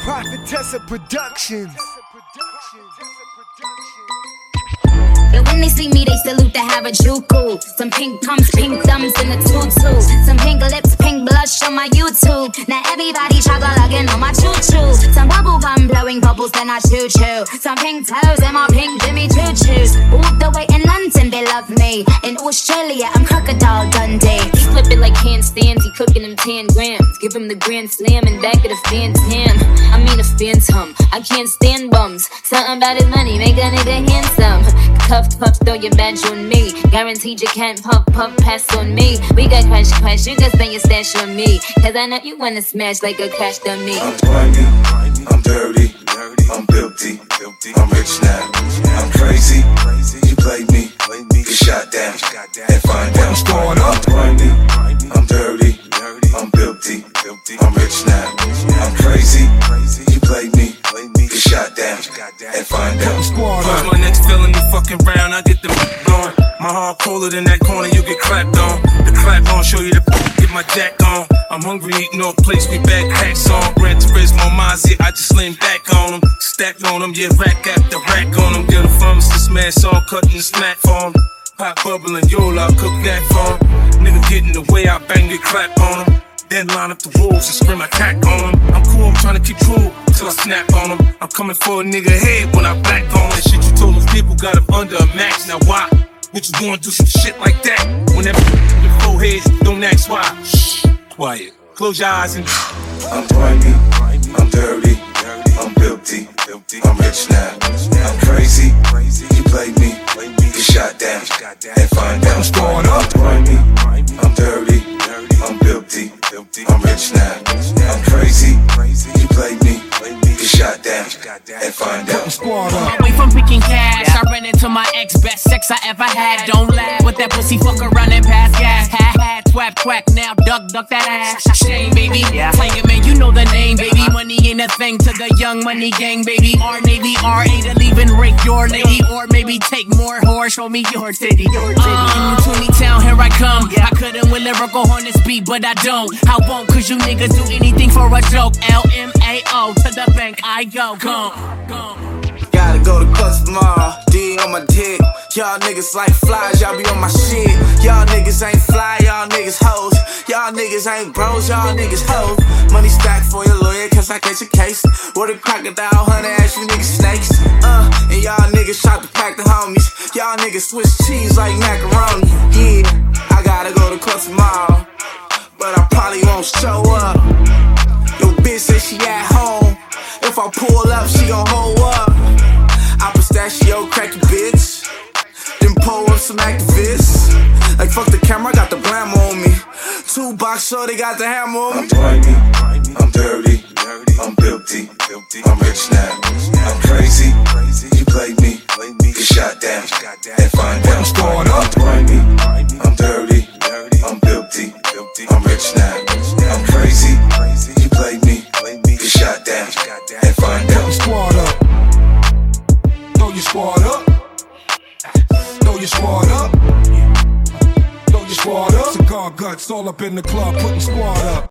Prophetessa Productions. And when they see me, they salute to have a juku. Some pink pumps, pink thumbs in the tutu. Some pink lips, pink blush on my YouTube. Now everybody chocolate on my choo-choo. Some bubble gum blowing bubbles, then I choo-choo. Some pink toes and my pink Jimmy choo-choos. All the way in London, they love me. In Australia, I'm Crocodile Dundee. He flip it like handstands, he cooking them 10 grams. Give him the grand slam and back of the phantom. I mean a phantom, I can't stand bums. Something about his money, make a nigga handsome. Cuff, puff, throw your badge on me. Guaranteed you can't puff, pass on me. We got crash, you can spend your stash on me. Cause I know you wanna smash like a crash dummy. I'm grimy, I'm dirty, I'm filthy, I'm rich now, I'm crazy. You play me, get shot down, and find out. I'm grimy, I'm dirty, I'm filthy, I'm rich now, I'm crazy. You play me, get shot down, and find out. Cause my next felony fucking round, I get the going. My heart colder than that corner, you get clapped on. The clap on, show you the get my jack on. I'm hungry, eating off plates, we back hacks on. Gran Turismo, Mazzy, I just slim back on them. Stack on them, yeah, rack after rack on them. Get a pharmacist, smash on, cutting the smack for 'em. Pop bubbling, yo, I'll cook that for 'em. Nigga get in the way, I bang the clap on them. Then line up the rules and scream attack on them. I'm cool, I'm trying to keep true till I snap on them. I'm coming for a nigga head when I back on that shit you told those people got him under a max. Now why? What you gonna do some shit like that? Whenever your forehead, don't ask why. Shh, quiet. Close your eyes and I'm grimy, I'm dirty, I'm filthy, I'm rich now, I'm crazy. You play me, get shot down, and find out. I'm grimy, I'm dirty, I'm filthy, I'm rich now, I'm crazy. You play me, get shot down, and find out. On my way from picking cash, I ran into my ex, best sex I ever had. Don't laugh with that pussy, fuck around and pass gas. Had twap quack, now duck that ass. Shame, baby, playing man, you know the name, baby. Money ain't a thing to the young money gang, baby. R Navy, R8 to leave and rape your lady, or maybe take more whore, show me your titty. 20 town, here I come. I couldn't with lyrical on this beat, but I don't. I won't, cause you niggas do anything for a joke. LMAO to the bank I go. Gotta go to clubs tomorrow, D on my dick. Y'all niggas like flies, y'all be on my shit. Y'all niggas ain't fly, y'all niggas hoes. Y'all niggas ain't bros, y'all niggas hoes. Money stacked for your lawyer, cause I catch a case. With a crocodile, honey ass, you niggas snakes. And y'all niggas shot to pack the homies. Y'all niggas Swiss cheese like macaroni. Yeah, I gotta go to clubs tomorrow, but I probably won't show up. Yo bitch say she at home. If I pull up, she gon' hold up. I pistachio crack you bitch, then pull up some activists. Like fuck the camera, I got the blam on me. 2 box shorty got the hammer on me. I'm grimy, I'm dirty, I'm filthy, I'm rich now, I'm crazy. You play me, get shot down, and find out. I'm grimy, I'm dirty, I'm filthy, I'm rich now, I'm crazy. You play me, get shot down, and find out. Squad up. Throw your squad up. Throw your squad up. Throw your squad up. Cigar guts all up in the club, putting squad up.